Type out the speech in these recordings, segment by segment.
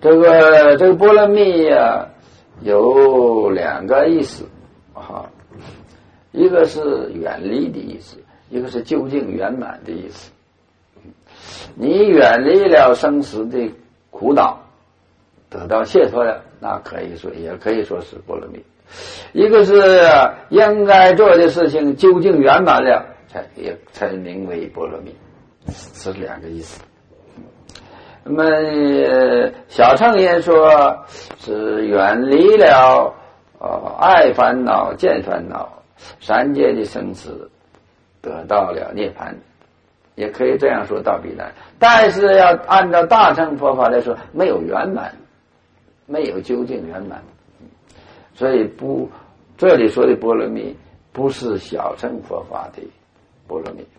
这个波罗蜜呀，有两个意思啊，一个是远离的意思，一个是究竟圆满的意思。你远离了生死的苦恼，得到解脱了，那也可以说是波罗蜜。一个是应该做的事情究竟圆满了，才名为波罗蜜，是两个意思。那么小乘也说是远离了爱烦恼、见烦恼、三界的生死，得到了涅槃，也可以这样说到彼岸。但是要按照大乘佛法来说，没有圆满，没有究竟圆满，所以这里说的波罗蜜不是小乘佛法的波罗蜜。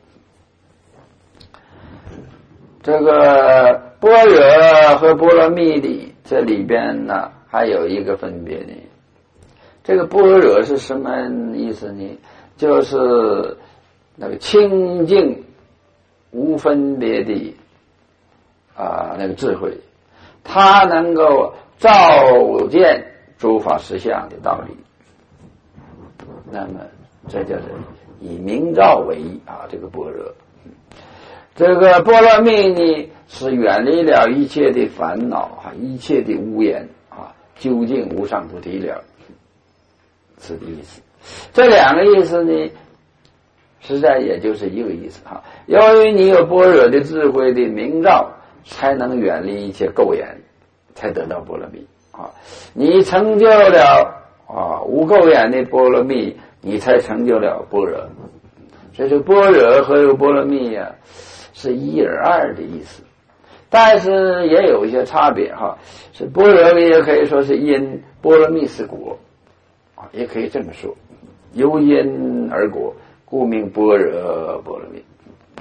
这个般若和波罗蜜的这里边呢，还有一个分别呢。这个般若是什么意思呢？就是那个清净无分别的那个智慧，它能够照见诸法实相的道理。那么这叫做以明照为义这个般若。这个波罗蜜呢，是远离了一切的烦恼一切的无言究竟无上菩提了，是的意思。这两个意思呢，实在也就是一个意思由于你有般若的智慧的明照，才能远离一切垢眼，才得到波罗蜜你成就了无垢眼的波罗蜜，你才成就了般若。所以说般若和波罗蜜是一而二的意思，但是也有一些差别是般若蜜也可以说是因，波罗蜜是果也可以这么说，由因而果，故名般若波罗蜜。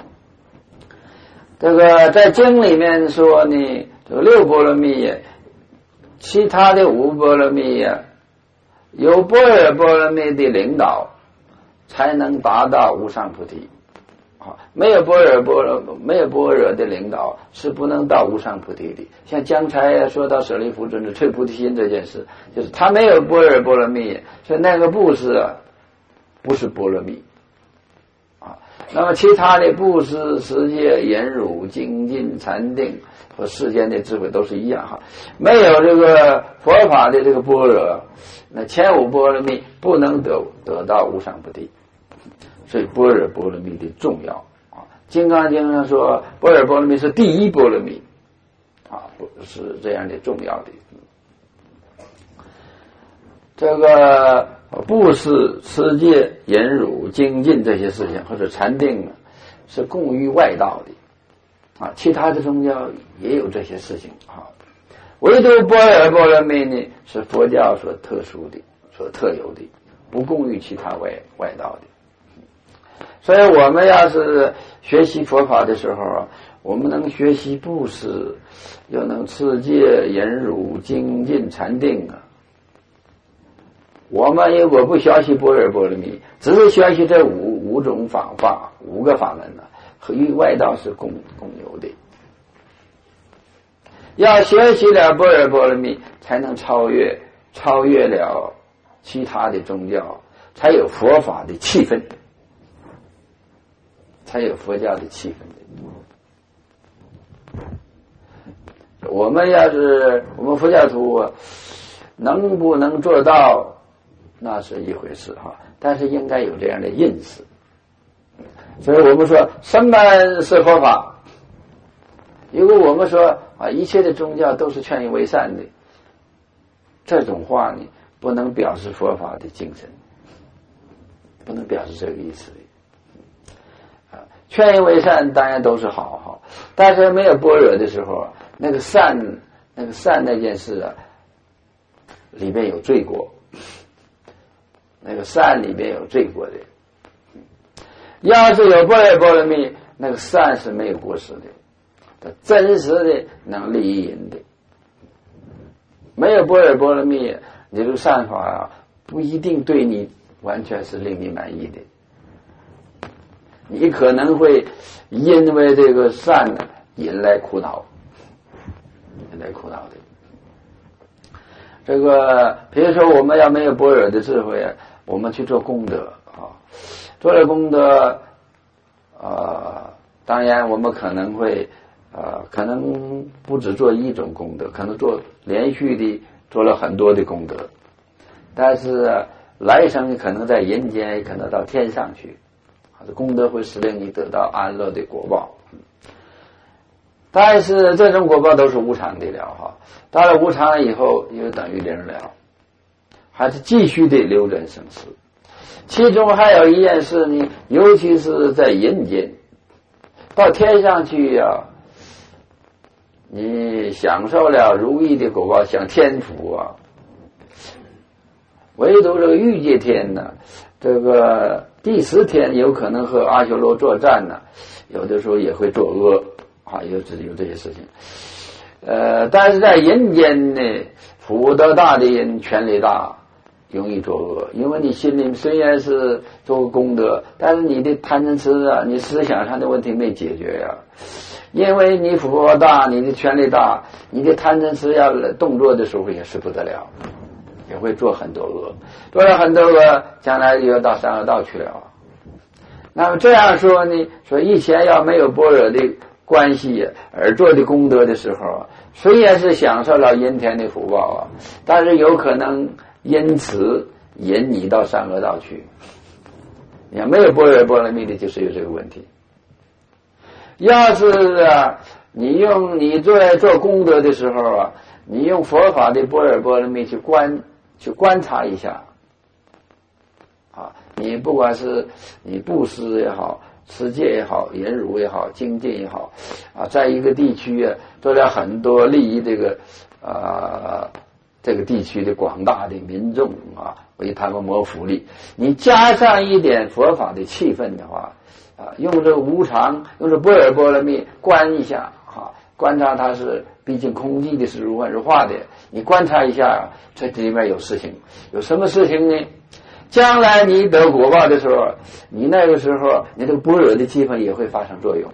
这个在经里面说呢，这个六波罗蜜，其他的五波罗蜜有般若波罗蜜的领导，才能达到无上菩提没有般若的领导，是不能到无上菩提的。像刚才说到舍利弗尊者退菩提心这件事，就是他没有般若波罗蜜，所以那个布施不是波罗蜜那么其他的布施、持戒、忍辱、精进、禅定和世间的智慧都是一样没有这个佛法的这个般若，那前五波罗蜜不能得到无上菩提。所以般若波罗蜜的重要金刚经上说般若波罗蜜是第一波罗蜜是这样的重要的。这个布施、持戒、忍辱、精进这些事情，或者禅定是共于外道的其他的宗教也有这些事情唯独般若波罗蜜呢，是佛教所特殊的、所特有的，不共于其他外道的。所以我们要是学习佛法的时候我们能学习布施，又能持戒、忍辱、精进、禅定我们如果不学习般若波罗蜜，只是学习这五种五个法门与外道是共有的。要学习了般若波罗蜜，才能超越了其他的宗教，才有佛法的气氛，才有佛教的气氛。我们佛教徒能不能做到，那是一回事但是应该有这样的认识。所以我们说什么是佛法？如果我们说一切的宗教都是劝人为善的，这种话呢，不能表示佛法的精神，不能表示这个意思劝人为善当然都是好但是没有般若的时候，那个善那件事里面有罪过，那个善里面有罪过的。要是有般若波罗蜜，那个善是没有过失的，真实的能利益人的。没有般若波罗蜜，你这个善法不一定对你完全是令你满意的，你可能会因为这个善引来苦恼的。 这个比如说我们要没有般若的智慧，我们去做功德啊，做了功德当然我们可能会可能不只做一种功德，可能做连续的做了很多的功德，但是来生可能在人间，也可能到天上去，功德会使令你得到安乐的果报。但是这种果报都是无常的了哈，到了无常以后又等于零了，还是继续的流转生死。其中还有一件事呢，尤其是在人间，到天上去你享受了如意的果报，享天福唯独这个欲界天呢，这个第10天有可能和阿修罗作战呢，有的时候也会作恶有这些事情。但是在人间呢，福德大的人权力大，容易作恶，因为你心里虽然是做功德，但是你的贪嗔痴你思想上的问题没解决因为你福报大，你的权力大，你的贪嗔痴要动作的时候也是不得了，也会做很多恶，做了很多恶，将来就要到三恶道去了。那么这样说呢，说以前要没有般若的关系而做的功德的时候虽然是享受了阴天的福报但是有可能因此引你到三恶道去。你要没有般若波罗蜜的，就是有这个问题。要是你做功德的时候你用佛法的般若波罗蜜去观察一下你不管是你布施也好，持戒也好，忍辱也好，精进也好在一个地区做了很多利益这个地区的广大的民众为他们谋福利，你加上一点佛法的气氛的话用这个无常，用这般若波罗蜜观一下观察它是毕竟空寂的，是如幻如化的，你观察一下这里面有事情，有什么事情呢？将来你得果报的时候，你那个时候你这个般若的气氛也会发生作用，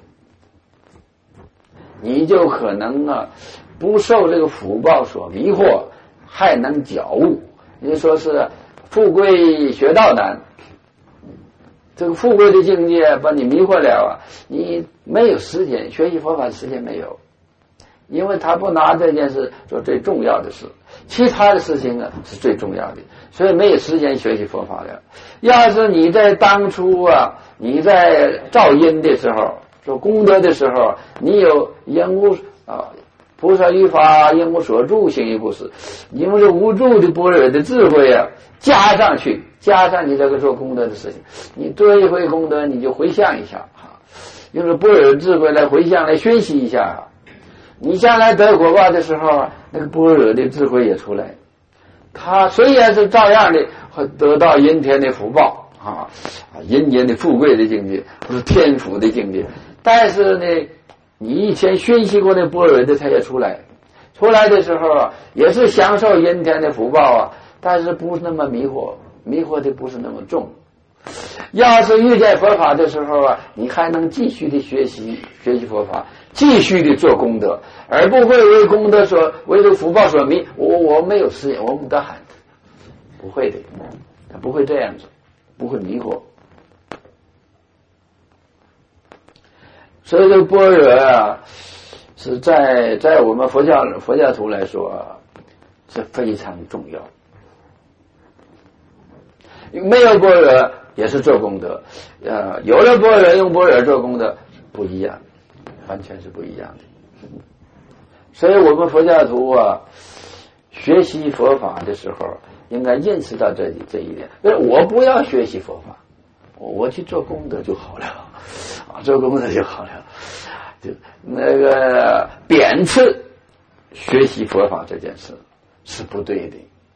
你就可能不受这个福报所迷惑，还能觉悟。你说是富贵学道难，这个富贵的境界把你迷惑了你没有时间学习佛法的时间没有，因为他不拿这件事做最重要的事，其他的事情是最重要的，所以没有时间学习佛法了。要是你在当初你在造因的时候，做功德的时候，你有因无菩萨于法因无所住行于布施，因为这无住的般若的智慧加上去，加上你这个做功德的事情，你做一回功德你就回向一下用这般若智慧来回向来宣习一下你将来得果报的时候那个般若的智慧也出来，他虽然是照样的会得到阴天的福报阴间的富贵的境界，不是天福的境界，但是呢你以前宣习过的般若的他也出来的时候也是享受阴天的福报但是不是那么迷惑的不是那么重。要是遇见佛法的时候你还能继续的学习佛法，继续的做功德，而不会为功德为这个福报所迷。我没有时间，我不得喊，不会的，他不会这样子，不会迷惑。所以这个般若是在我们佛教徒来说是非常重要。没有般若也是做功德，有了般若用般若做功德不一样，完全是不一样的。所以我们佛教徒学习佛法的时候应该认识到这一点，我不要学习佛法，我去做功德就好了做功德就好了，就那个贬斥学习佛法这件事是不对的，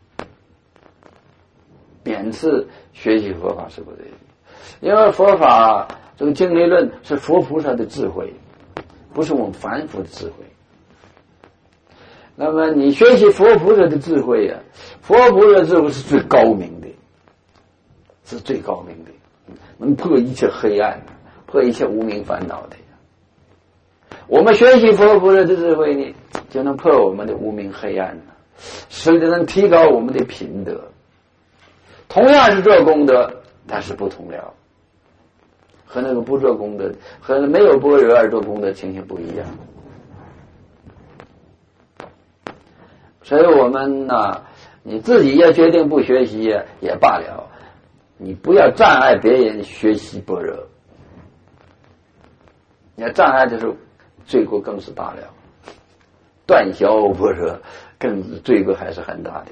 贬斥学习佛法是不对的，因为佛法这个经理论是佛菩萨的智慧，不是我们凡夫的智慧。那么你学习佛菩萨的智慧佛菩萨智慧是最高明的，是最高明的，能破一切黑暗，破一切无明烦恼的。我们学习佛菩萨的智慧呢，就能破我们的无明黑暗是能提高我们的品德。同样是做功德，但是不同了，和那个不做功德，和没有般若而做功德情形不一样。所以我们呢，你自己要决定不学习也罢了，你不要障碍别人学习般若。你要障碍的时候，罪过更是大了。断销般若，更是罪过还是很大的。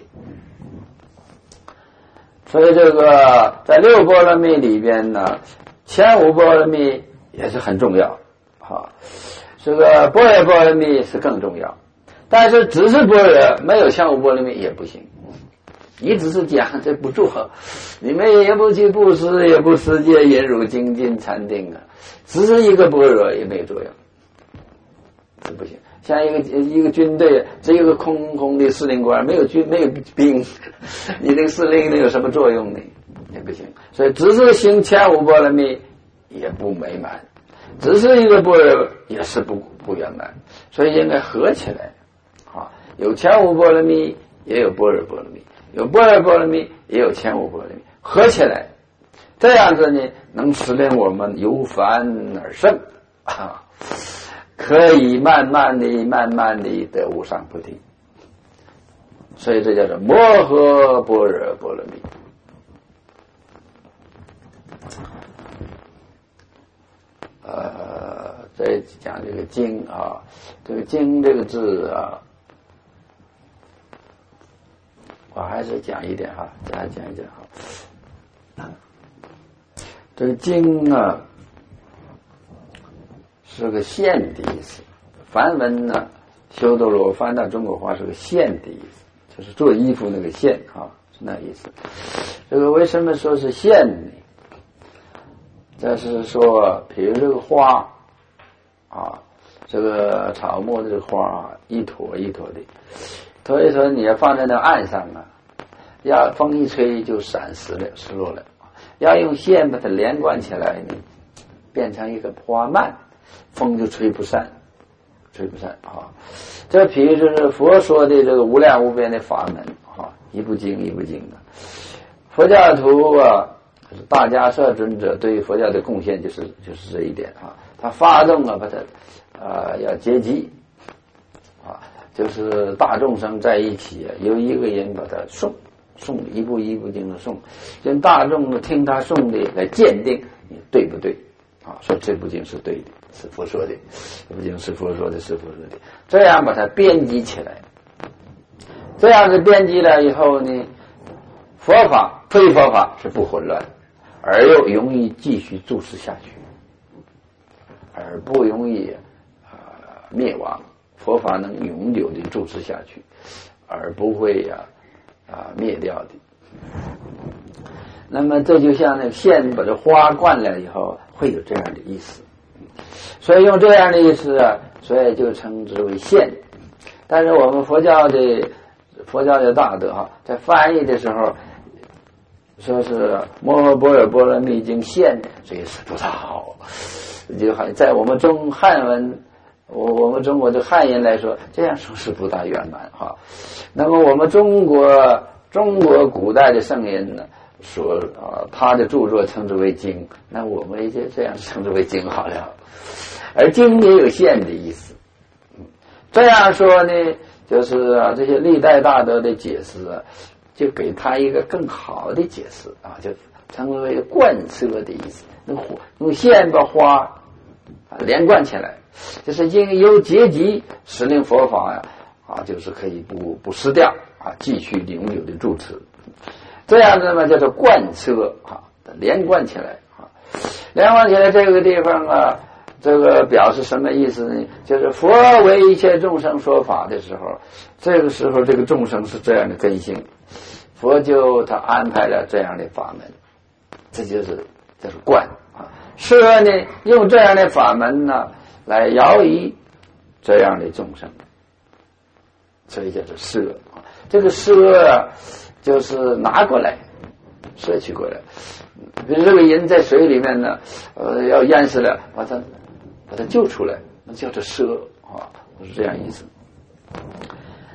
所以这个在六波罗蜜里边呢，前五波罗蜜也是很重要啊。这个般若波罗蜜是更重要，但是只是般若没有前五波罗蜜也不行。你只是讲这不做，你们也不去布施，也不持戒、忍辱、精进、禅定啊，只是一个般若也没有作用，这不行。像一个军队，只有一个空的司令官，没有兵，你这个司令能有什么作用呢？也不行。所以只是行前五波罗蜜也不美满，只是一个般若也是不圆满，所以应该合起来啊，有前五波罗蜜，也有般若波罗蜜，有般若波罗蜜，也有前五波罗蜜，合起来，这样子呢，能使令我们由凡而圣啊。可以慢慢的得无上菩提，所以这叫做摩诃般若波罗蜜。再讲这个经啊，这个经这个字啊，我还是讲一点哈，再讲一点哈。这个经啊，是个线的意思。梵文呢，修多罗翻到中国话是个线的意思，就是做衣服那个线啊，是那意思。这个为什么说是线呢？这是说，比如这个花啊，这个草木这个花一坨一坨的，所以说你要放在那岸上啊，要风一吹就失落了。要用线把它连贯起来呢，变成一个花蔓，风就吹不散啊。这比如就是佛说的这个无量无边的法门啊，一部经一部经的。佛教徒啊，大迦叶尊者对于佛教的贡献就是这一点啊，他发动啊把它要接济啊，就是大众生在一起由一个人把它诵一部一部经的诵，让大众听他诵的来鉴定你对不对啊？说这部经是对的，是佛说的；这部经是佛说的，是佛说的。这样把它编辑起来，这样子编辑了以后呢，佛法非佛法是不混乱，而又容易继续注释下去，而不容易灭亡。佛法能永久的注释下去，而不会灭掉的。那么这就像那个线把这花灌了以后，会有这样的意思。所以用这样的意思啊，所以就称之为线。但是我们佛教的大德哈，在翻译的时候说是摩诃般若波罗蜜经线，这也是不大好。就好像在我们汉文。我们中国的汉人来说，这样说是不大圆满哈。那么我们中国古代的圣人呢，说他的著作称之为经，那我们也就这样称之为经好了。而经也有线的意思，这样说呢，就是这些历代大德的解释啊，就给他一个更好的解释啊，就称之为贯彻的意思。用线把花连贯起来。就是因由结集使令佛法就是可以不失掉啊，继续永久的住持，这样子嘛叫做贯彻连贯起来啊。连贯起来这个地方啊，这个表示什么意思呢？就是佛为一切众生说法的时候，这个时候这个众生是这样的根性，佛就他安排了这样的法门，这就是贯啊。适合呢用这样的法门呢来摇移这样的众生，所以叫做摄啊。这个摄就是拿过来，摄取过来。比如这个人在水里面呢，要淹死了，把他救出来，那叫做摄啊，是这样意思。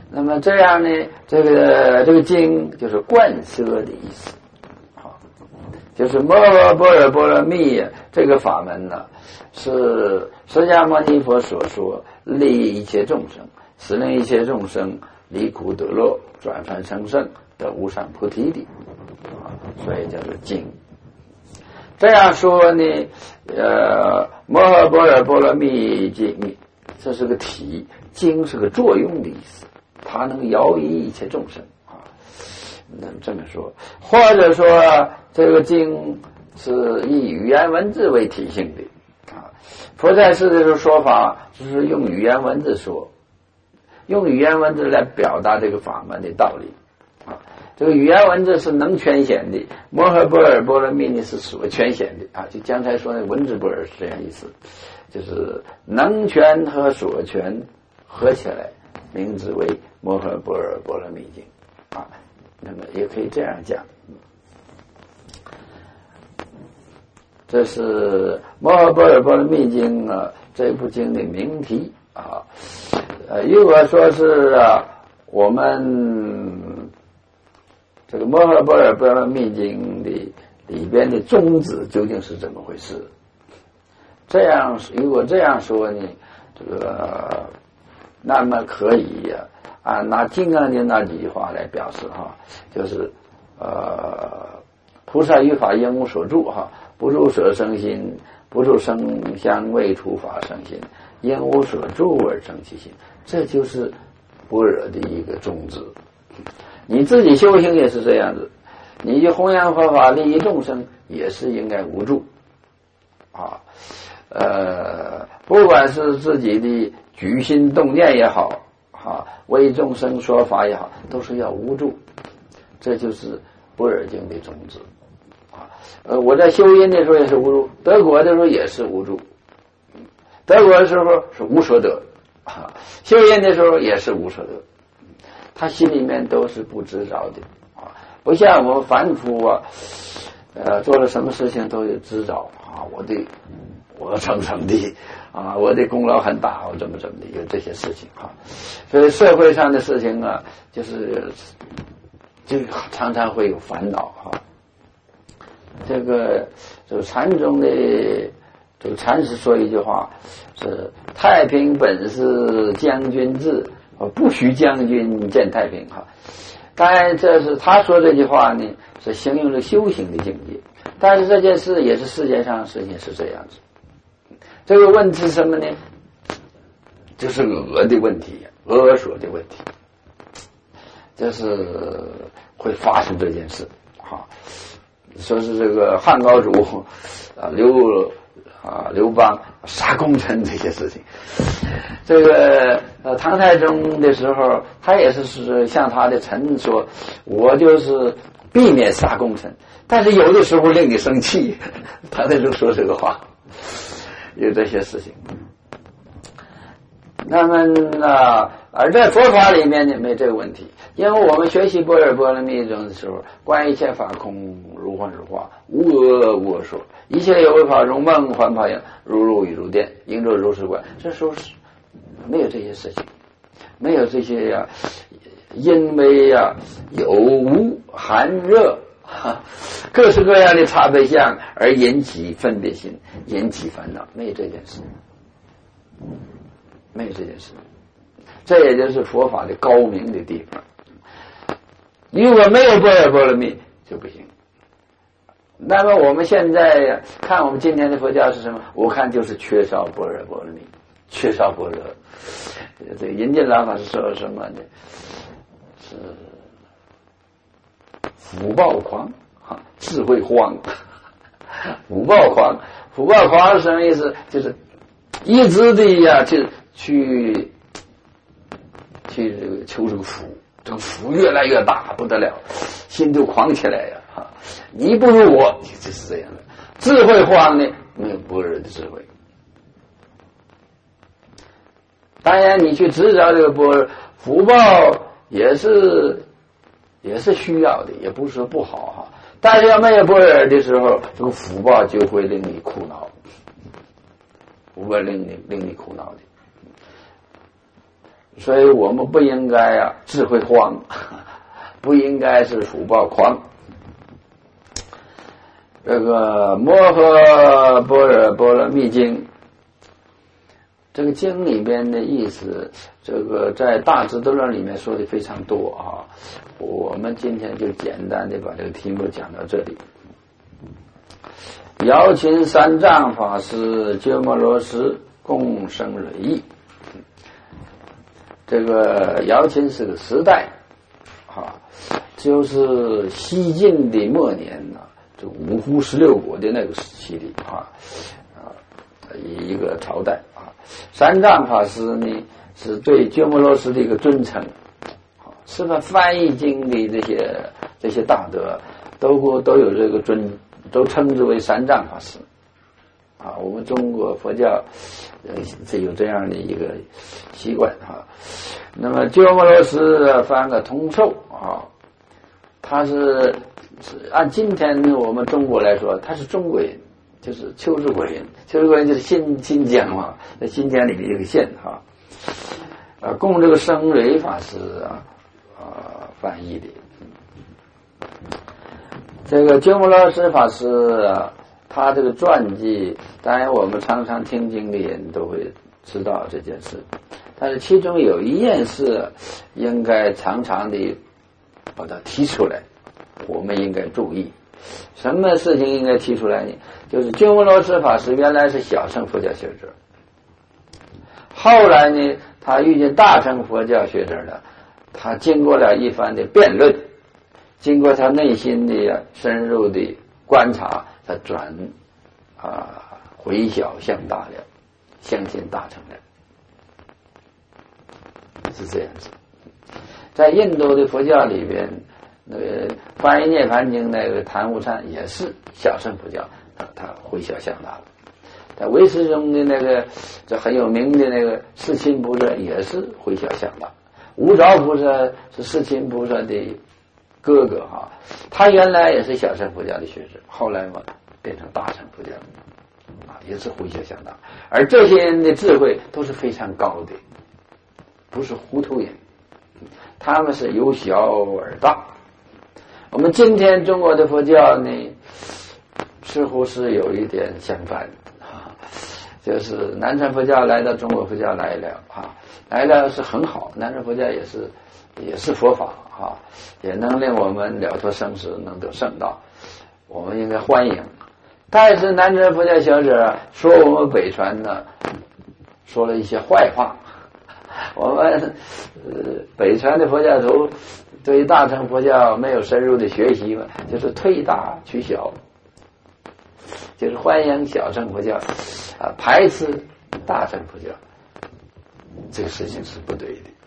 那么这样呢，这个经就是贯彻的意思，好，就是摩诃般若波罗蜜这个法门呢，是释迦牟尼佛所说利一切众生，使令一切众生离苦得乐，转凡成圣，得无上菩提的，所以叫做经。这样说呢，摩诃般若波罗蜜经，这是个体，经是个作用的意思，它能摇移一切众生啊。那这么说，或者说这个经是以语言文字为体性的啊。佛在世的时候说法，就是用语言文字说，用语言文字来表达这个法门的道理啊。这个语言文字是能全显的，摩诃般若波罗蜜呢是所全显的啊。就刚才说的文字般若是这样意思，就是能全和所全合起来，名字为摩诃般若波罗蜜经啊。那么也可以这样讲，这是摩诃般若波罗蜜经啊，这部经的名题啊。如果说是我们这个摩诃般若波罗蜜经的里边的宗旨究竟是怎么回事？这样如果这样说呢，这个那么可以拿金刚经那几句话来表示哈，就是菩萨于法应无所住哈，不住所生心，不住声香味触法生心，因无所住而生其心，这就是般若的一个宗旨。你自己修行也是这样子，你去弘扬佛法利益众生也是应该无住啊。不管是自己的举心动念也好为众生说法也好，都是要无住，这就是般若经的宗旨啊。我在修因的时候也是无住，得果的时候也是无住，得果的时候是无所得啊，修因的时候也是无所得，他心里面都是不知着的啊，不像我们凡夫做了什么事情都有知着啊，我成的啊，我的功劳很大，我怎么的，有这些事情啊。所以社会上的事情就常常会有烦恼这个禅宗的这个禅师说一句话是太平本是将军制，不许将军见太平当然这是他说这句话呢，是形容了修行的境界，但是这件事也是世界上的事情是这样子。这个问题是什么呢？就是恶的问题，恶说的问题，就是会发生这件事说是这个汉高祖刘邦杀功臣这些事情，这个唐太宗的时候，他也是向他的臣说，我就是避免杀功臣，但是有的时候令你生气，唐太宗说这个话，有这些事情。那么而在佛法里面呢，没这个问题，因为我们学习般若波罗蜜经的时候，观一切法空，如幻如化，无我无我说，一切有为法如梦幻泡影，如露亦如电，应作如是观。这时候没有这些事情，没有这些因为有无寒热各式各样的差别相而引起分别心，引起烦恼，没有这件事，没有这件事。这也就是佛法的高明的地方。如果没有般若波罗蜜就不行。那么我们现在看我们今天的佛教是什么？我看就是缺少般若波罗蜜，缺少般若。这个引进老法是说什么呢？是福报狂智慧荒。福报狂，福报狂是什么意思？就是一直的去求这个福，这个福越来越大不得了，心就狂起来你不如我，就是这样的。智慧荒呢，没有般若的智慧。当然你去执着这个般若，福报也是需要的，也不是说不好但是要没有般若的时候，这个福报就会令你苦恼，福报令你苦恼的。 所以我们不应该智慧荒，不应该是福报狂。这个摩诃般若波罗蜜经，这个经里边的意思，这个在大智度论里面说的非常多啊。我们今天就简单的把这个题目讲到这里。姚秦三藏法师鸠摩罗什共生蕊意。这个姚秦是个时代就是西晋的末年这五胡16国的那个时期里一个朝代三藏法师呢是对鸠摩罗什的一个尊称，是吧？翻译经的这些大德都有这个都称之为三藏法师我们中国佛教有这样的一个习惯那么鸠摩罗什翻个通授他是按今天我们中国来说，他是中国人，就是秋日国人。秋日国人就是新疆在新疆里面一个县供这个生蕊法师翻译的。这个鸠摩罗什法师他这个传记，当然我们常常听经的人都会知道这件事，但是其中有一件事应该常常的把它提出来，我们应该注意。什么事情应该提出来呢？就是鸠摩罗什法师原来是小乘佛教学者，后来呢他遇见大乘佛教学者了，他经过了一番的辩论，经过他内心的深入的观察，他回小向大了，相信大乘了，是这样子。在印度的佛教里边，那个翻译涅盘经那个昙悟禅也是小乘佛教，他回小向大了。在唯识中的那个这很有名的那个世亲菩萨也是回小向大。无着菩萨是世亲菩萨的哥哥他原来也是小乘佛教的学者，后来变成大乘佛教也是回小向大。而这些人的智慧都是非常高的，不是糊涂人，他们是由小而大。我们今天中国的佛教呢，似乎是有一点相反就是南传佛教来到中国佛教来了是很好，南传佛教也是佛法也能令我们了脱生死，能得圣道，我们应该欢迎。但是南传佛教学者说我们北传呢，说了一些坏话。我们北传的佛教徒对于大乘佛教没有深入的学习就是退大取小，就是欢迎小乘佛教排斥大乘佛教，这个事情是不对的。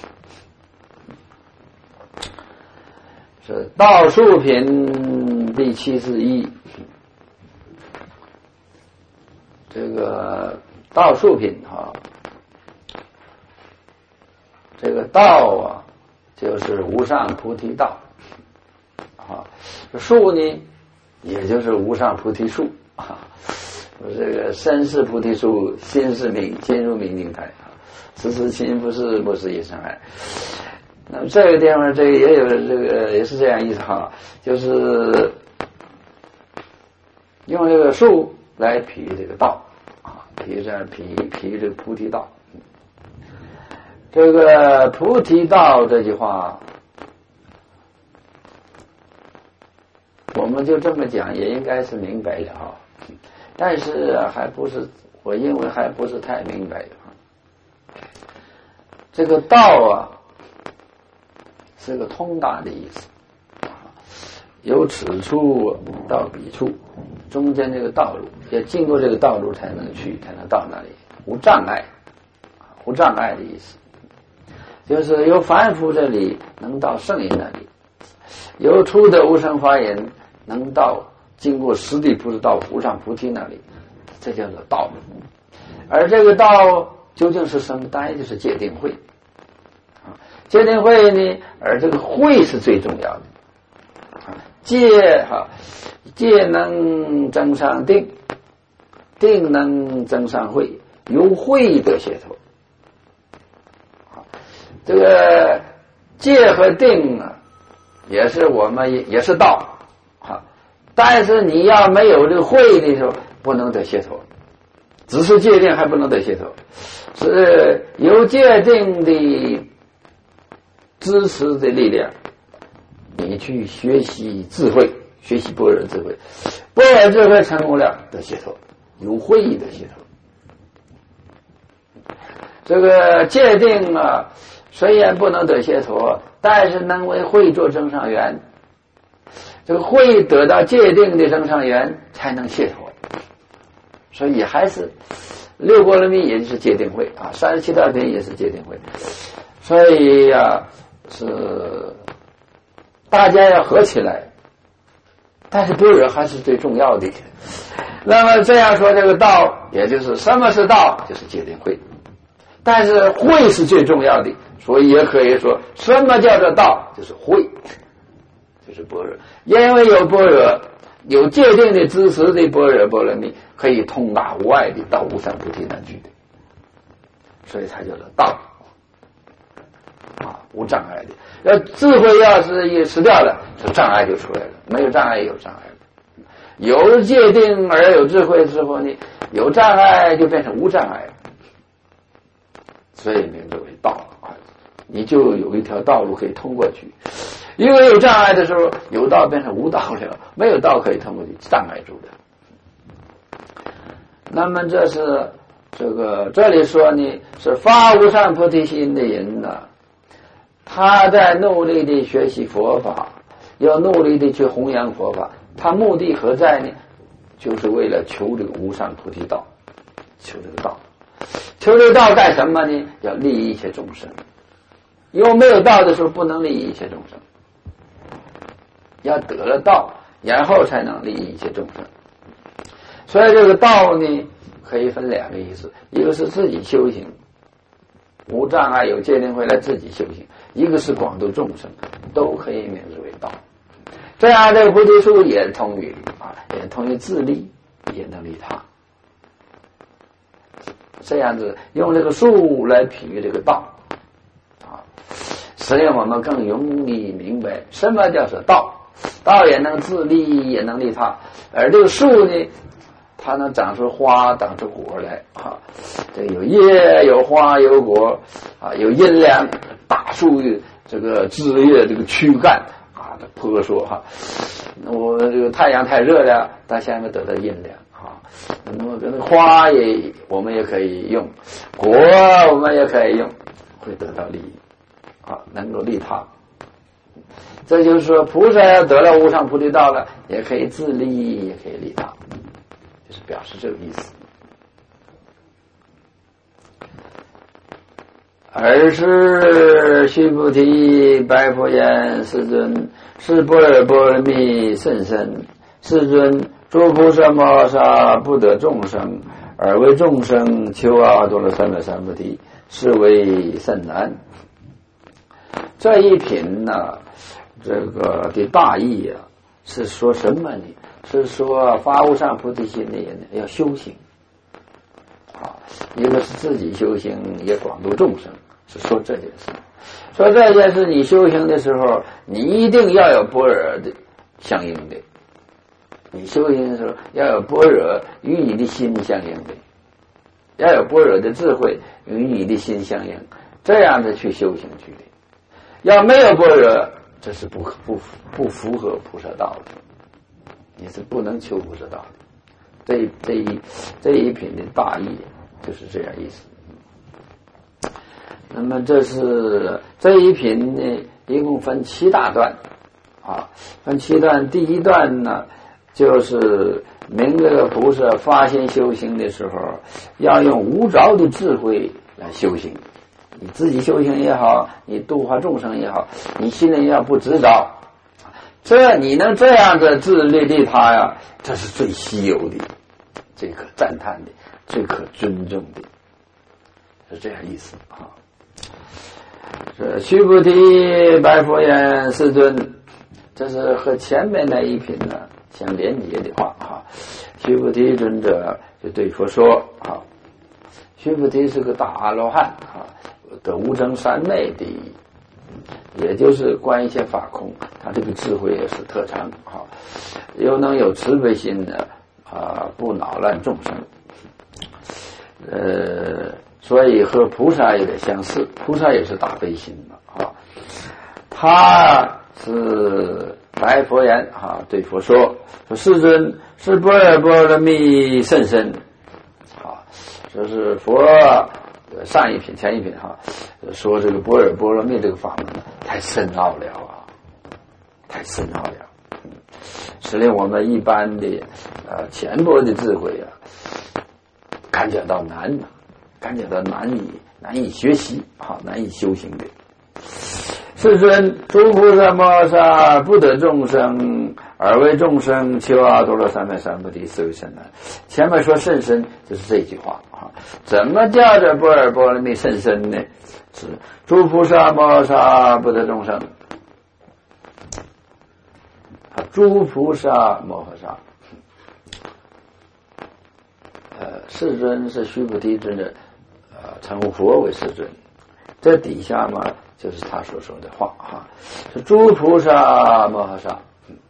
是道术品第71，这个道术品这个道就是无上菩提道树呢也就是无上菩提树这个身是菩提树，心是心如明镜台时时勤不是不是一生爱。那么这个地方这个也有也是这样意思就是用这个树来比喻这个道比喻这个菩提道。这个菩提道这句话我们就这么讲也应该是明白的但是我认为还不是太明白这个道是个通达的意思由此处到彼处，中间这个道路要经过这个道路才能到那里，无障碍的意思，就是由凡夫这里能到圣人那里，由初得无生法忍能到经过十地菩萨到无上菩提那里，这叫做道。而这个道究竟是什么？当然就是戒定慧戒定慧呢，而这个慧是最重要的戒能增上定，定能增上慧，由慧得解脱这个戒和定啊，也是我们也是道啊，但是你要没有这个慧的时候，不能得解脱，只是戒定还不能得解脱，是由戒定的支持的力量，你去学习智慧，学习般若智慧，般若智慧成功了得解脱，有慧的解脱。这个戒定啊，虽然不能得解脱，但是能为慧做增上缘。这个慧得到戒定的增上缘，才能解脱。所以还是六波罗蜜也是戒定慧啊，37道品也是戒定慧。所以呀，是大家要合起来，但是般若还是最重要的。那么这样说，这个道也就是什么是道，就是戒定慧。但是慧是最重要的，所以也可以说什么叫做道，就是慧，就是般若。因为有般若，有戒定的支持的般若波罗蜜，可以通达无碍的到无上菩提难去的，所以它叫做道啊，无障碍的。要智慧要是一失掉了，这障碍就出来了。没有障碍有障碍了，有戒定而有智慧之后呢，有障碍就变成无障碍了。所以名字为道啊，你就有一条道路可以通过去。因为有障碍的时候，有道变成无道了，没有道可以通过去，障碍住的。那么这是这里说呢，是发无上菩提心的人呢，他在努力的学习佛法，要努力的去弘扬佛法，他目的何在呢？就是为了求这个无上菩提道，求这个道。求这个道干什么呢？要利益一切众生。因为没有道的时候，不能利益一切众生。要得了道，然后才能利益一切众生。所以这个道呢，可以分两个意思：一个是自己修行，无障碍有戒定慧来自己修行；一个是广度众生，都可以名字为道。这样这个菩提树也通于也通于自利，也能利他。这样子用这个树来比喻这个道啊，使令我们更容易明白什么叫做道。道也能自利，也能利他，而这个树呢，它能长出花，长出果来啊。这有叶，有花，有果啊，有阴凉。大树这个枝叶，这个躯干啊，婆娑哈。我这个太阳太热了，它下面得到阴凉。那么这个花我们也可以用，果我们也可以用，会得到利益啊，能够利他。这就是说，菩萨要得了无上菩提道了，也可以自利，也可以利他，就是表示这个意思。尔时须菩提白佛言：世尊，是般若波罗蜜甚深。世尊，诸菩萨摩萨不得众生，而为众生求阿多罗三藐三菩提，是为甚难。这一品呢，这个的大意啊，是说什么呢？是说发无上菩提心的人要修行啊，一个是自己修行，也广度众生，是说这件事。说这件事，你修行的时候，你一定要有般若的相应的。你修行的时候要有般若与你的心相应的，要有般若的智慧与你的心相应，这样子去修行去的。要没有般若，这是不符合菩萨道的，你是不能求菩萨道的。这一品的大意就是这样意思。那么这一品呢，一共分7大段啊，分7段。第一段呢，就是明这个菩萨发心修行的时候，要用无着的智慧来修行。你自己修行也好，你度化众生也好，你心里要不执着，这你能这样的自利利他呀，这是最稀有的，最可赞叹的，最可尊重的，是这样意思啊。须菩提白佛言：世尊，这是和前面那一品呢相连结的话啊。须菩提尊者就对佛说啊，须菩提是个大阿罗汉啊， 的无争三昧第一，也就是观一切法空，他这个智慧也是特长啊，又能有慈悲心的不恼乱众生，所以和菩萨有点相似，菩萨也是大悲心的啊。他是白佛言对佛说世尊是般若波罗蜜甚深啊，这是佛上一品前一品说这个般若波罗蜜这个法门太深奥了太深奥了，是令我们一般的浅薄的智慧感觉到难以学习难以修行的。世尊，诸菩萨摩诃萨不得众生，而为众生求阿多罗三藐三菩提，是为甚难。前面说甚深就是这句话怎么叫这般若波罗蜜甚深呢？是诸菩萨摩诃萨不得众生，诸菩萨摩诃萨，世尊是须菩提尊者，称呼佛为世尊。这底下嘛，就是他所说的话是诸菩萨摩诃萨。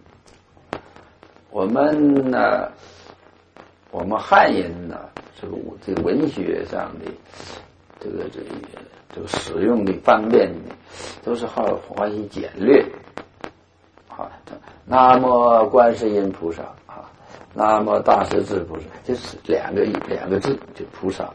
我们汉人呢，这个文学上的这个使用的方便的，都是欢喜简略南无观世音菩萨南无大势至菩萨，就是两个字就菩萨。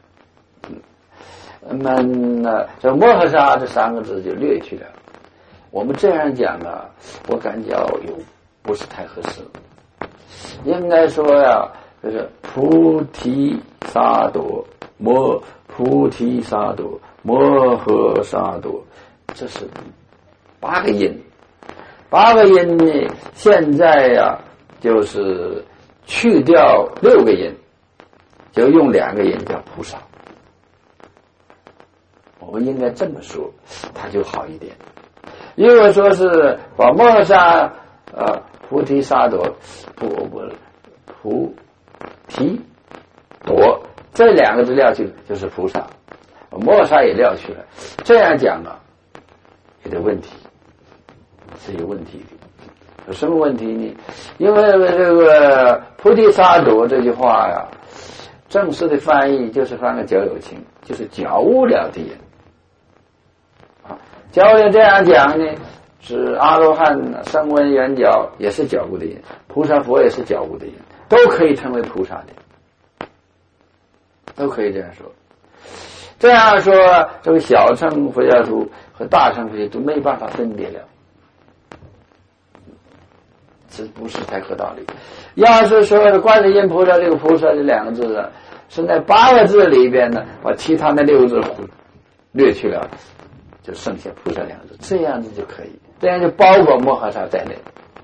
那么这摩诃萨这三个字就略去了。我们这样讲我感觉不是太合适，应该说就是菩提萨埵菩提萨埵摩诃萨埵，这是8个音。8个音呢，现在就是去掉6个音，就用2个音叫菩萨。我们应该这么说，它就好一点。如果说是把摩诃萨菩提萨埵菩提朵这2个字撂去，就是菩萨，摩诃萨也撂去了，这样讲有点问题，是有问题的。有什么问题呢？因为这个菩提萨埵这句话正式的翻译就是翻个较有情，就是觉悟了的人。觉悟这样讲呢，是阿罗汉声闻缘觉也是觉悟的人，菩萨佛也是觉悟的人，都可以成为菩萨的，都可以这样说。这样说，这个小乘佛教徒和大乘佛教徒没办法分别了，这不是太合道理。要是说观世音菩萨这个菩萨这2个字是在8个字里边呢，把其他的6个字略去了，就剩下菩萨2个字，这样子就可以，这样就包括摩诃萨在内，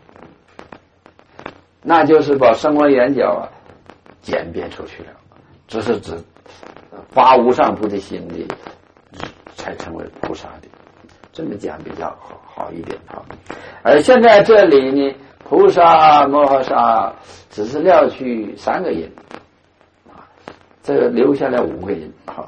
那就是把声闻缘觉简便出去了，只是指发无上菩提心的才成为菩萨的，这么讲比较好一点而现在这里呢，菩萨摩诃萨只是撂去3个音这个留下来5个音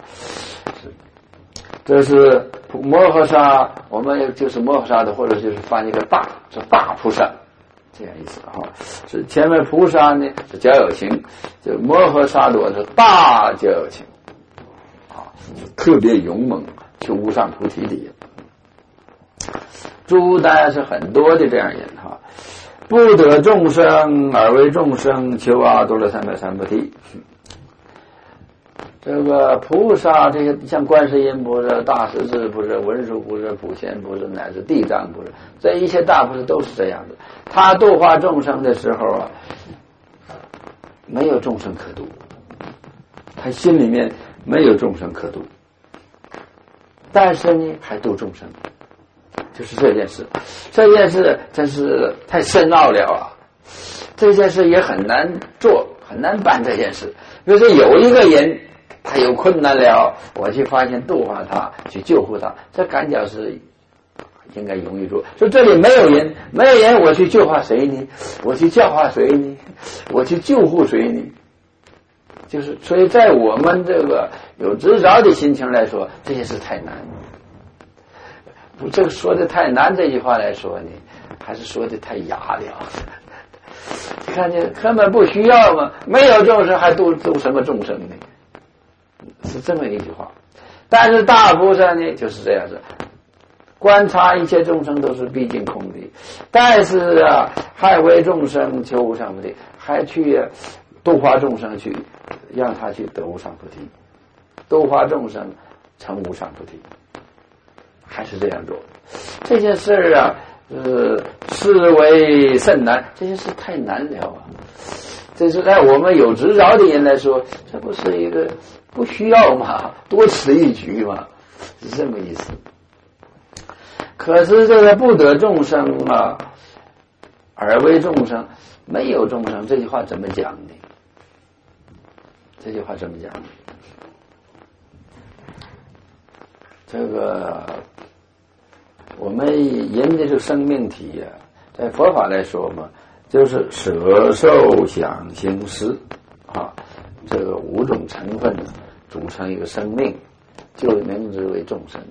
这是摩诃萨，我们就是摩诃萨的，或者就是翻译个大，是大菩萨，这样意思是前面菩萨呢是较有情，就摩诃萨埵是大较有情特别勇猛求无上菩提的人。诸当然是很多的这样人不得众生而为众生求阿多罗三藐三菩提。这个菩萨，这个像观世音菩萨、大势至菩萨、文殊菩萨、普贤菩萨乃至地藏菩萨，这一切大菩萨都是这样的。他度化众生的时候没有众生可度，他心里面没有众生可度，但是呢还度众生，就是这件事。这件事真是太深奥了这件事也很难做，很难办这件事。比如说有一个人他有困难了，我去发现度化他，去救护他，这感觉是应该容易做。说这里没有人，我去救化谁呢？我去教化谁呢？我去救护谁呢？ 就是所以在我们这个有执着的心情来说，这些事太难。不，这个说的太难这句话来说呢，还是说的太雅了。你看这根本不需要嘛，没有众生还度什么众生呢？是这么一句话。但是大菩萨呢就是这样子，观察一切众生都是毕竟空的，但是啊，还为众生求无上菩提，还去度化众生，去让他去得无上菩提，度化众生成无上菩提，还是这样做。这些事儿啊，视为甚难，这些事太难了啊！这是在我们有执着的人来说，这不是一个不需要嘛，多此一举嘛，是这么意思。可是这个不得众生啊，而为众生，没有众生，这句话怎么讲呢？这句话怎么讲呢？这个我们人的这个生命体呀，在佛法来说嘛，就是舍受想行识啊，这个五种成分组成一个生命，就名之为众生。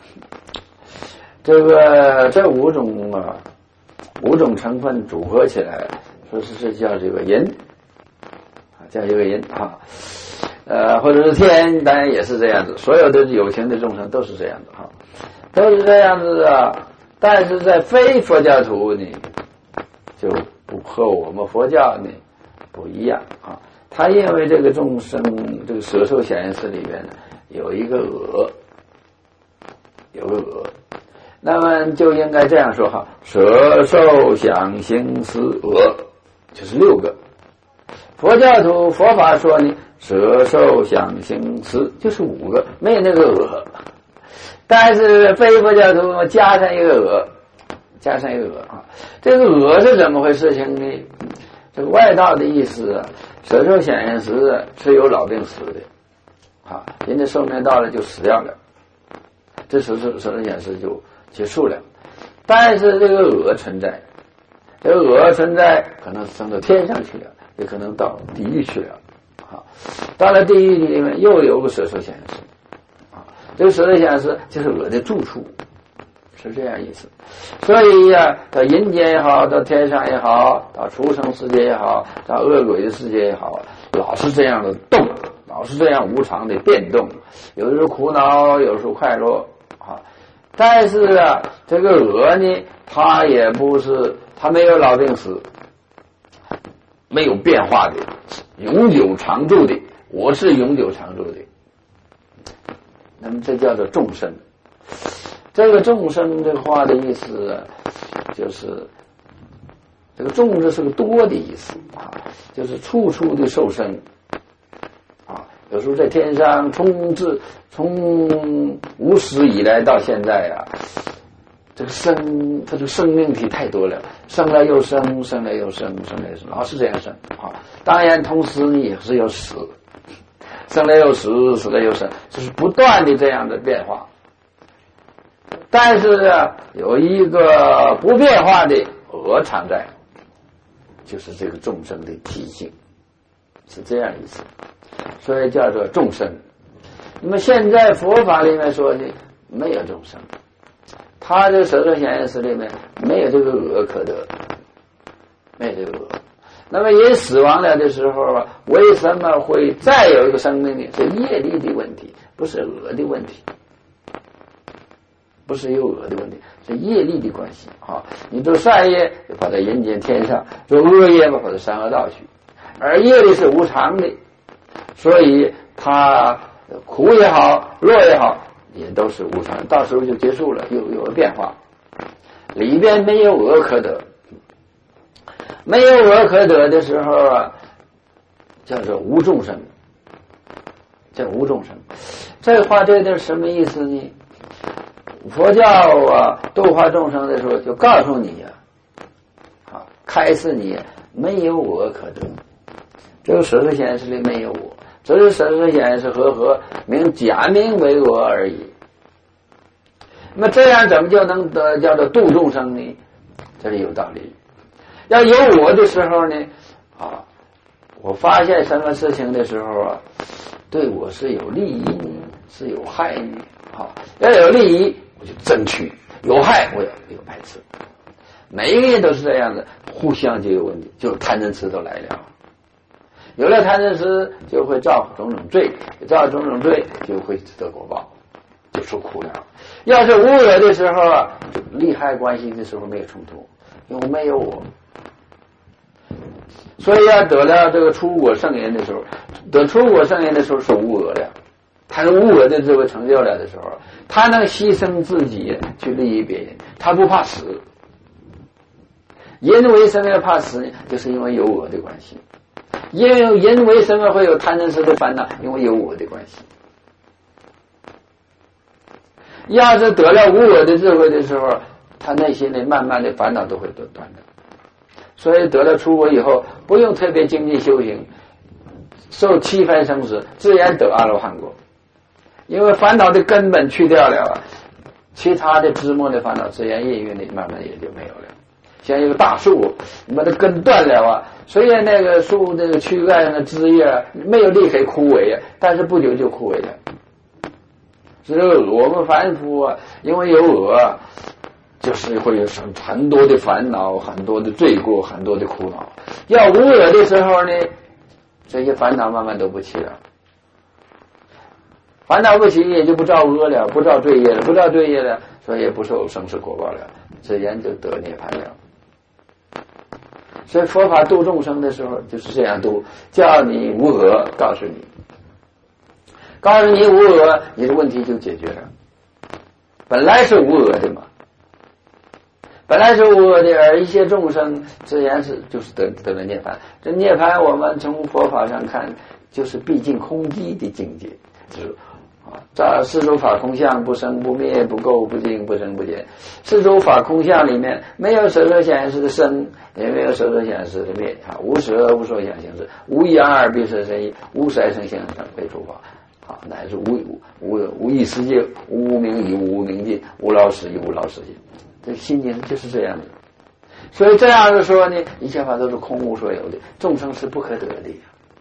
这五种成分组合起来，说是叫这个人，叫一个人啊，或者是天，当然也是这样子。所有的有情的众生都是这样子哈，都是这样子啊。但是在非佛教徒呢，就不和我们佛教呢不一样啊。他因为这个众生这个舍受想行识里边呢有一个我，有个我。那么就应该这样说哈，舍受想行识我就是6个。佛教徒佛法说呢，舍受想行识就是5个，没有那个我。但是非佛教徒加上一个我，加上一个我啊，这个我是怎么回事情呢？这个外道的意思啊，舍受想行识是有老病死的啊，人的寿命到了就死掉了，这舍受想行识就结束了。但是这个我存在，这个我存在可能升到天上去了，也可能到地狱去了啊。到了地狱里面又有个舍受想行识啊，这个舍受想行识就是我的住处，是这样意思。所以呀，到人间也好，到天上也好，到畜生世界也好，到恶鬼的世界也好，老是这样的动，老是这样无常的变动，有时候苦恼，有时候快乐啊。但是啊，这个我呢，它也不是，它没有老病死，没有变化的，永久常驻的，我是永久常驻的。那么这叫做众生。这个众生这个话的意思啊，就是这个众字是个多的意思啊，就是处处的受生啊。有时候在天上从无始以来到现在啊，这个生命体太多了，生来又生，生来又生，生来又生，老是这样生啊。当然同时呢也是有死，生来又死，死来又生，就是不断的这样的变化。但是啊，有一个不变化的我常在，就是这个众生的体性，是这样意思，所以叫做众生。那么现在佛法里面说的没有众生，他这个舍受想行识里面没有这个我可得，没有这个我。那么人死亡了的时候啊，为什么会再有一个生命呢？是业力的问题，不是我的问题。不是有我的问题，是业力的关系啊！你做善业就跑到人间天上，做恶业嘛跑到三恶道去，而业力是无常的，所以它苦也好，乐也好，也都是无常，到时候就结束了，又有变化。里边没有我可得，没有我可得的时候啊，叫做无众生，叫无众生。这话这点什么意思呢？佛教啊，度化众生的时候，就告诉你呀，啊，开示你没有我可得，这个舍受想行识里没有我，只是舍受想行识和假名为我而已。那么这样怎么就能得叫做度众生呢？这里有道理。要有我的时候呢，啊， 我发现什么事情的时候啊，对我是有利益是有害呢？好，要有利益我就争取，有害我有排斥。每一个人都是这样的，互相就有问题，就贪嗔痴都来了。有了贪嗔痴，就会造种种罪，造种种罪就会得果报，就受苦了。要是无我的时候啊，利害关系的时候没有冲突，因为没有我。所以要得了这个出我圣言的时候，得出我圣言的时候是无我的，他是无我的智慧成就了的时候，他能牺牲自己去利益别人，他不怕死。人为什么要怕死呢？就是因为有我的关系。人为什么会有贪嗔痴的烦恼？因为有我的关系。要是得了无我的智慧的时候，他内心里慢慢的烦恼都会得断的。所以得了出我以后，不用特别精进修行，受七番生死，自然得阿罗汉果。因为烦恼的根本去掉了，其他的枝末的烦恼自然业缘的慢慢也就没有了。像一个大树，你把它根断了啊，虽然那个树这个躯干上的枝叶没有立刻枯萎，但是不久就枯萎了。这个我们凡夫啊，因为有我，就是会有很多的烦恼，很多的罪过，很多的苦恼。要无我的时候呢，这些烦恼慢慢都不起了，烦恼不起也就不造恶了，不造罪业了，不造罪业了，所以也不受生死果报了，自然就得涅槃了。所以佛法度众生的时候就是这样度，叫你无我，告诉你无我，你的问题就解决了。本来是无我的嘛，本来是无我的，而一些众生自然是就是得了涅槃。这涅槃我们从佛法上看，就是毕竟空寂的境界，就是这四周法空相，不生不灭，不垢不净，不增不减。四周法空相里面没有色所显示的生，也没有色所显示的灭，无色无所想行识，无一二必色身意，无色声香味非诸法，乃是无意识界，无明以无明尽，无老死以无老死尽。这心境就是这样的。所以这样的说呢，一切法都是空无所有的，众生是不可得的呀。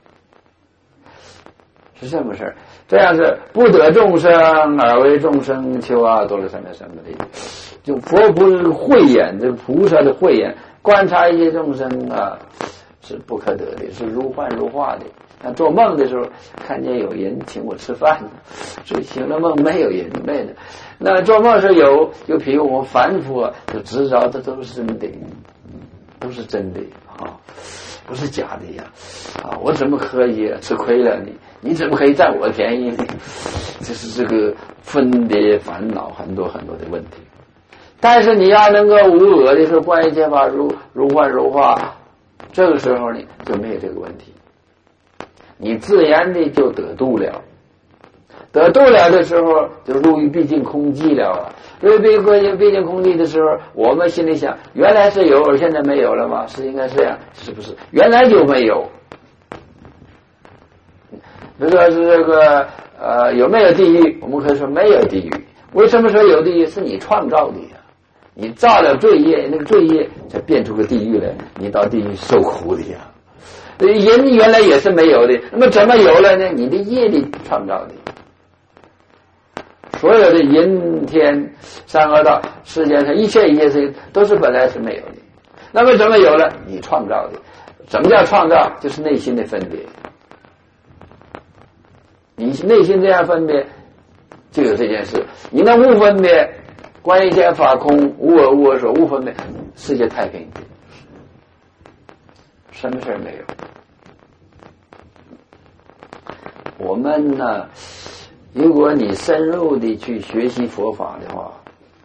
是这么事儿，这样是不得众生而为众生求阿多罗三藐三菩提。就佛不是慧眼，这菩萨的慧眼观察一些众生啊，是不可得的，是如幻如化的。那做梦的时候看见有人请我吃饭，所以醒了梦没有人类的。那做梦是有，就比如我们凡夫啊，就知道这都是真的，都是真的啊，不是假的呀！我怎么可以吃亏了你？你怎么可以占我的便宜呢？这是这个分别烦恼很多很多的问题。但是你要能够无我的时候，观一切法如幻如化，这个时候呢就没有这个问题，你自然的就得度了。得度了的时候，就入于毕竟空寂了啊！入于毕竟空寂的时候，我们心里想，原来是有，而现在没有了吗？是应该这样，是不是？原来就没有。比如说是这个有没有地狱？我们可以说没有地狱。为什么说有地狱？是你创造的呀！你造了罪业，那个罪业才变出个地狱来，你到地狱受苦的呀。人原来也是没有的，那么怎么有了呢？你的业力创造的。所有的人天三恶道，世界上一切事情都是本来是没有的，那么怎么有了？你创造的。什么叫创造？就是内心的分别。你内心这样分别，就有这件事。你那无分别，观一切法空，无我无我所，无分别，世界太平，什么事没有。我们呢，如果你深入的去学习佛法的话，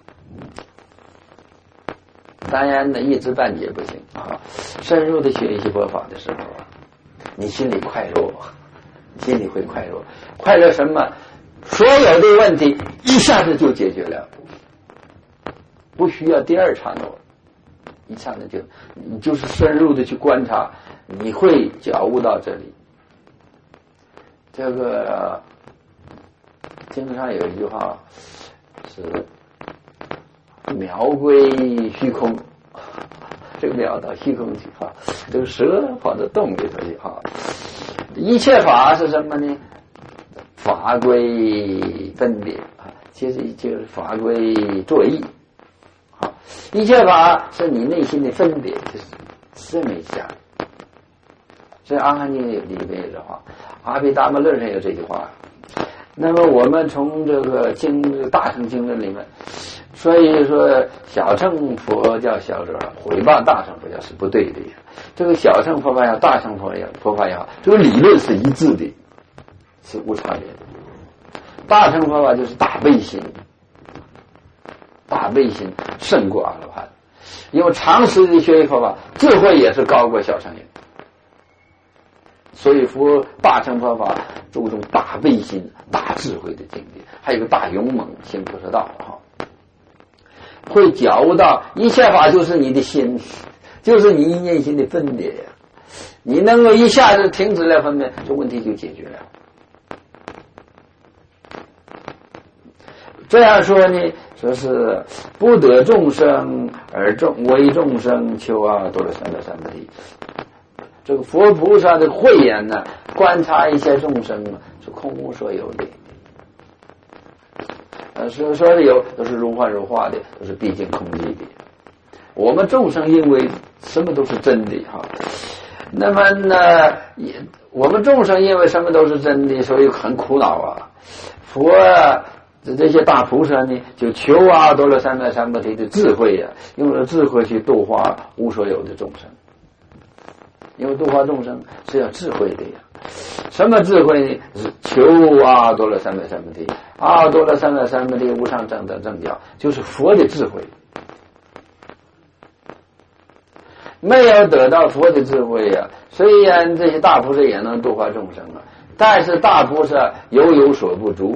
当然呢一知半解不行啊。深入的学习佛法的时候啊，你心里快乐，心里会快乐。快乐什么？所有的问题一下子就解决了，不需要第二场了，一下子就，你就是深入的去观察，你会觉悟到这里。这个经上有一句话是描归虚空， 这个庙到虚空去哈，这个蛇跑到洞里头去哈。一切法是什么呢？法归分别啊，其实就是法归作意。好，一切法是你内心的分别，就是这么一下。所以《阿含经》里面有这话，《阿毗达摩论》上有这句话。那么我们从这个大乘经论里面，所以说小乘佛教小者毁谤大乘佛教是不对的呀。这个小乘佛法也好，大乘佛法也好，这个理论是一致的，是无差别的。大乘佛法就是大悲心，大悲心胜过阿罗汉。因为长时的学习佛法，智慧也是高过小乘人。所以大乘佛法注重大悲心、大智慧的境界，还有个大勇猛行菩萨道哈，会觉悟到一切法就是你的心，就是你内心的分别呀。你能够一下子停止了分别，这问题就解决了。这样说呢，说是不得众生而为众生求阿多罗三藐三菩提。这个佛菩萨的慧眼呢，观察一切众生是空无所有的，说的有都是如幻如化的，都是毕竟空寂的。我们众生因为什么都是真的哈，那么呢，我们众生因为什么都是真的，所以很苦恼啊。佛这些大菩萨呢，就求阿多罗三藐三菩提的智慧呀，用了智慧去度化无所有的众生。因为度化众生是要智慧的呀，什么智慧呢？是求阿多罗三藐三菩提，阿多罗三藐三菩提无上正等正觉，就是佛的智慧。没有得到佛的智慧呀，虽然这些大菩萨也能度化众生啊，但是大菩萨有所不足，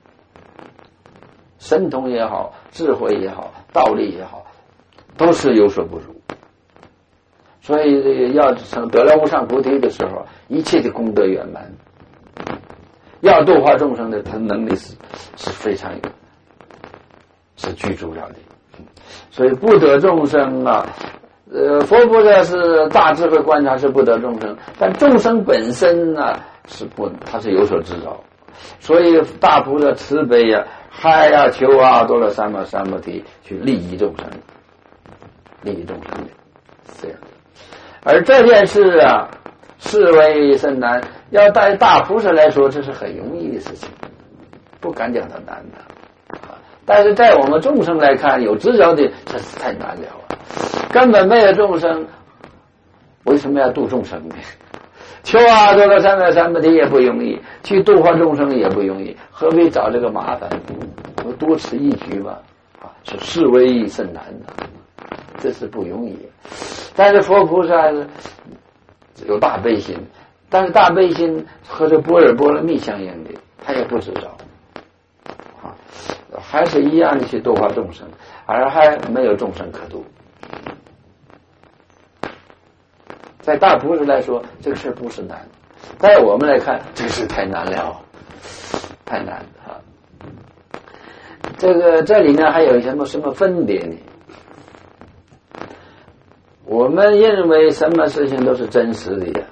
神通也好，智慧也好，道力也好，都是有所不足。所以要得了无上菩提的时候，一切的功德圆满。要度化众生的，他能力是非常有，是具足了的。所以不得众生啊，佛菩萨是大智慧观察是不得众生，但众生本身呢他是有所知道。所以大菩萨慈悲啊，还要求阿多罗三藐三菩提去利益众生，利益众生的这样。而这件事啊，视为甚难。要带大菩萨来说，这是很容易的事情，不敢讲它难的。但是在我们众生来看，有知觉的，这是太难了啊！根本没有众生，为什么要度众生呢？求阿多罗三藐三菩提也不容易，去度化众生也不容易，何必找这个麻烦？我多此一举吧，是视为甚难的。这是不容易，但是佛菩萨有大悲心，但是大悲心和这般若波罗蜜相应的，他也不知道，还是一样的去度化众生，而还没有众生可度。在大菩萨来说，这个事不是难，在我们来看，这个事太难了，太难了。这里呢还有什么分别呢？我们认为什么事情都是真实的呀，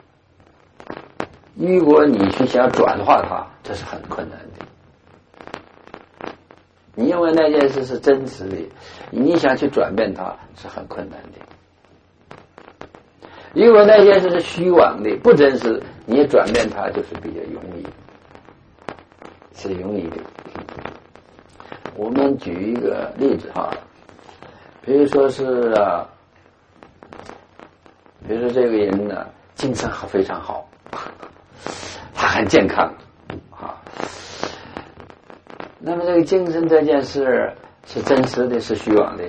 如果你去想转化它，这是很困难的。你认为那件事是真实的，你想去转变它是很困难的。如果那件事是虚妄的、不真实，你也转变它就是比较容易，是容易的。我们举一个例子哈，比如说是比如说这个人呢，精神非常好，他很健康啊。那么这个精神这件事是真实的，是虚妄的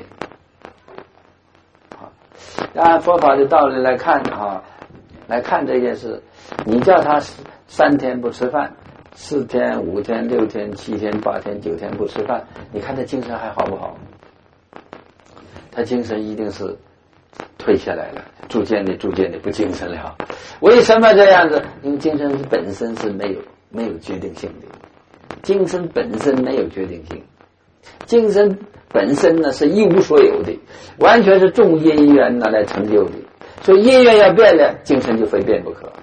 啊。按佛法的道理来看来看这件事，你叫他3天不吃饭，4天、5天、6天、7天、8天、9天不吃饭，你看他精神还好不好？他精神一定是退下来了，逐渐的不精神了。为什么这样子？因为精神本身是没有决定性的，精神本身没有决定性， 精神本身呢是一无所有的，完全是众因缘呢来成就的，所以因缘要变了，精神就非变不可，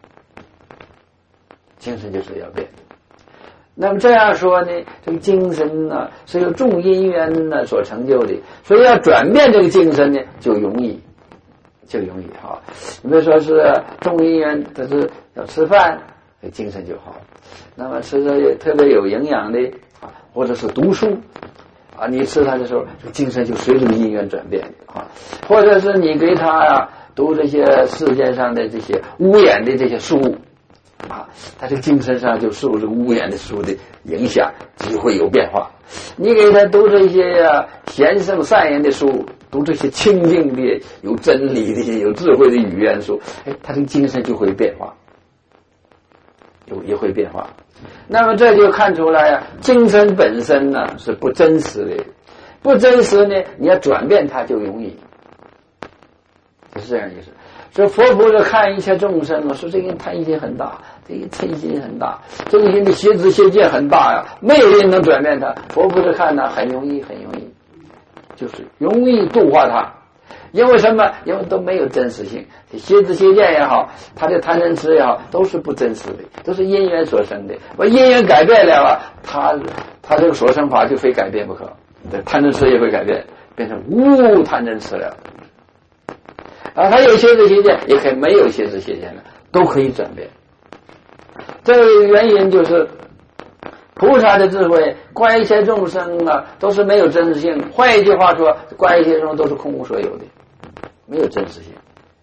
精神就是要变。那么这样说呢，这个精神呢是由众因缘呢所成就的，所以要转变这个精神呢就容易哈。你比如说是众因缘，它是要吃饭，精神就好。那么吃的特别有营养的啊，或者是读书啊，你吃它的时候，这个精神就随着因缘转变啊。或者是你给他读这些世界上的这些污染的这些书啊，他这个精神上就受这个污染的书的影响，就会有变化。你给他读这些贤圣善人的书，读这些清净的、有真理的、有智慧的语言书，他这个精神就会变化，也会变化。那么这就看出来精神本身呢是不真实的，不真实呢，你要转变它就容易，就是这样意思。所以佛菩萨看一切众生说这个人贪心很大，这个嗔心很大，这个人的邪知邪见很大呀，没有人能转变他。佛菩萨看呢很容易，就是容易度化他。因为什么？因为都没有真实性，邪知邪见也好，他的贪嗔痴也好，都是不真实的，都是因缘所生的。我因缘改变了他这个所生法就非改变不可，贪嗔痴也会改变，变成无贪嗔痴了。他有邪知邪见，也可以没有邪知邪见了，都可以转变。这个原因就是菩萨的智慧，观一切众生都是没有真实性。换一句话说，观一切众生都是空无所有的，没有真实性，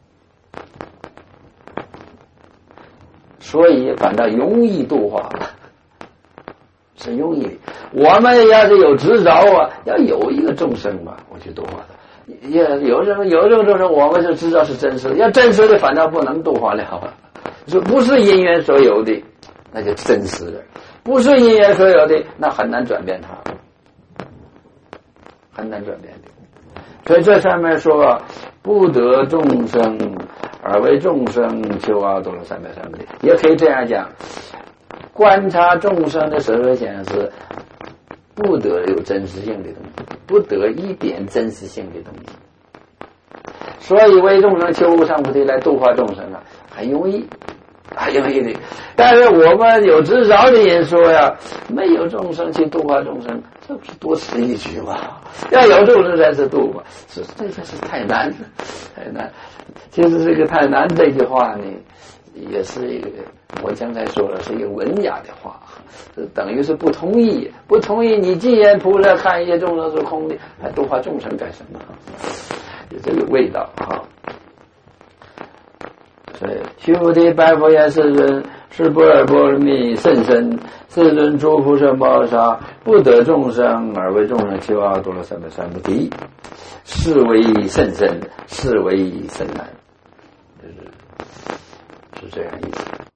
所以反倒容易度化，是容易的。我们要是有执着要有一个众生我去度化他。有这种众生，我们就知道是真实的，要真实的反倒不能度化了。说不是因缘所有的，那就真实的；不是因缘所有的，那很难转变它，很难转变的。所以这上面说，不得众生而为众生求阿多罗三藐三菩提，也可以这样讲：观察众生的时候显示，不得有真实性的东西，不得一点真实性的东西。所以为众生求无上菩提来度化众生很容易，很容易的。但是我们有执着的人说没有众生去度化众生，这不是多此一举吗？要有众生才是度嘛，这件事太难，太难。其实这个太难这句话呢，也是一个我刚才说了是一个文雅的话，这等于是不同意。不同意你既然菩萨看一切众生是空的，还度化众生干什么？有这个味道所以须菩提白佛言：世尊，是般若波罗蜜甚深，世尊诸菩萨摩诃萨不得众生而为众生求阿多罗三藐三菩提，是为甚深，是为甚难，是这样意思。